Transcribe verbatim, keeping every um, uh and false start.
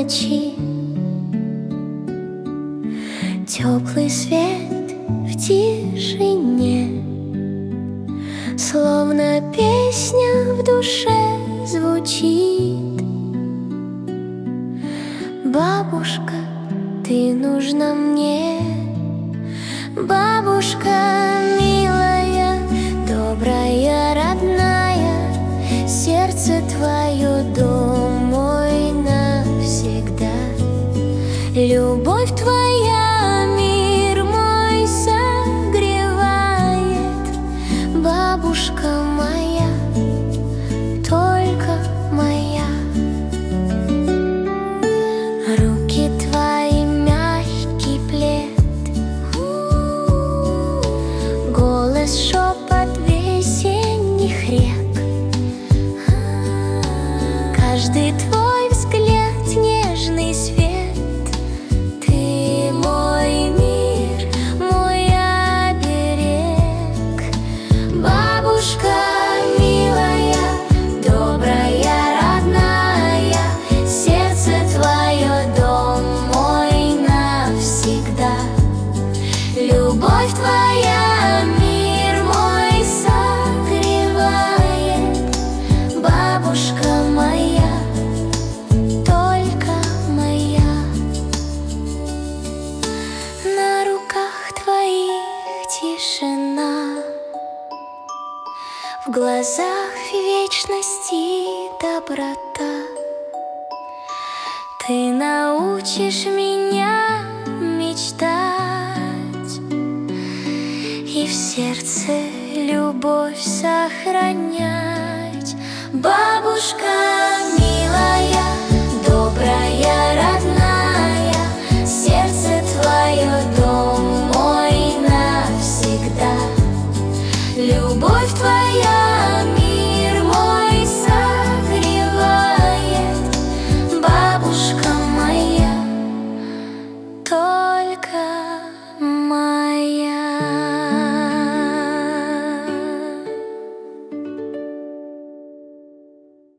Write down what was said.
ночи, теплый свет в тишине, словно песня в душе звучит. Бабушка, ты нужна мне, бабушка милая, добрая, родная, сердце твое дом мой навсегда. Любовь твоя мир мой согревает, бабушка моя, только моя. Руки твои мягкий плед, голос шепот весенних рек, каждый твой взгляд нежный свет. Ты мой мир, мой оберег. Бабушка милая, добрая, родная, сердце твое дом мой навсегда. Любовь твоя мир мой согревает, бабушка моя, только моя. На руках твоих тишина, в глазах вечности доброта. Ты научишь меня мечтать и в сердце любовь сохранять.